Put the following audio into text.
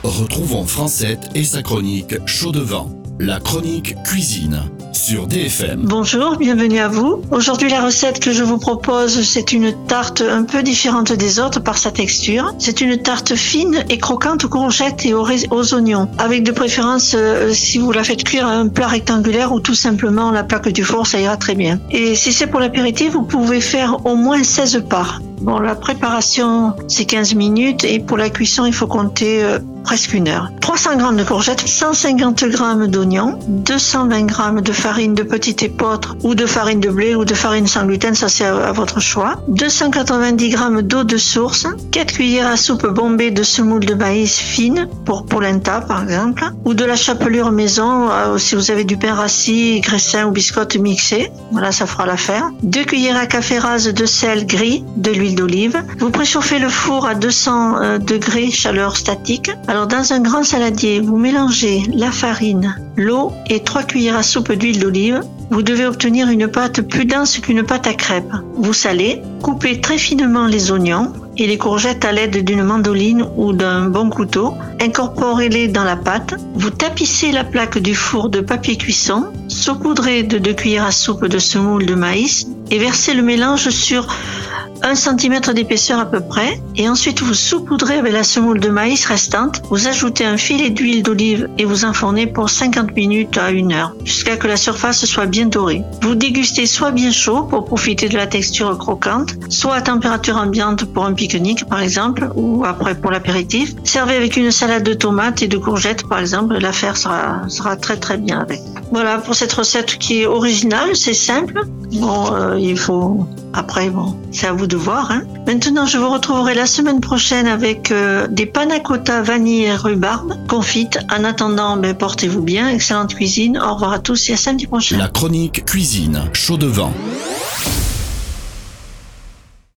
Retrouvons Francette et sa chronique Chaud de vent, la chronique cuisine sur DFM. Bonjour, bienvenue à vous. Aujourd'hui, la recette que je vous propose, c'est une tarte un peu différente des autres par sa texture. C'est une tarte fine et croquante aux courgettes et aux oignons, avec de préférence, si vous la faites cuire, un plat rectangulaire ou tout simplement la plaque du four, ça ira très bien. Et si c'est pour l'apéritif, vous pouvez faire au moins 16 parts. Bon, la préparation, c'est 15 minutes et pour la cuisson, il faut compter presque 1 heure. 300 g de courgettes, 150 g d'oignons, 220 g de farine de petite épeautre ou de farine de blé ou de farine sans gluten, ça c'est à votre choix. 290 g d'eau de source, 4 cuillères à soupe bombées de semoule de maïs fine pour polenta par exemple, ou de la chapelure maison si vous avez du pain rassis, graissin ou biscotte mixé. Voilà, ça fera l'affaire. 2 cuillères à café rase de sel gris, de l'huile d'olive. Vous préchauffez le four à 200 degrés chaleur statique. Alors dans un grand saladier, vous mélangez la farine, l'eau et 3 cuillères à soupe d'huile d'olive. Vous devez obtenir une pâte plus dense qu'une pâte à crêpes. Vous salez, coupez très finement les oignons et les courgettes à l'aide d'une mandoline ou d'un bon couteau. Incorporez-les dans la pâte. Vous tapissez la plaque du four de papier cuisson, saupoudrez de 2 cuillères à soupe de semoule de maïs et versez le mélange sur 1 cm d'épaisseur à peu près, et ensuite vous saupoudrez avec la semoule de maïs restante, vous ajoutez un filet d'huile d'olive et vous enfournez pour 50 minutes à 1 heure, jusqu'à que la surface soit bien dorée. Vous dégustez soit bien chaud pour profiter de la texture croquante, soit à température ambiante pour un pique-nique par exemple, ou après pour l'apéritif. Servez avec une salade de tomates et de courgettes par exemple, l'affaire sera très très bien avec. Voilà pour cette recette qui est originale, c'est simple. Bon, il faut... Après, bon, c'est à vous de voir. Hein. Maintenant, je vous retrouverai la semaine prochaine avec des panna cotta vanille et rhubarbe confites. En attendant, portez-vous bien, excellente cuisine. Au revoir à tous et à samedi prochain. La chronique cuisine Chaud de vent.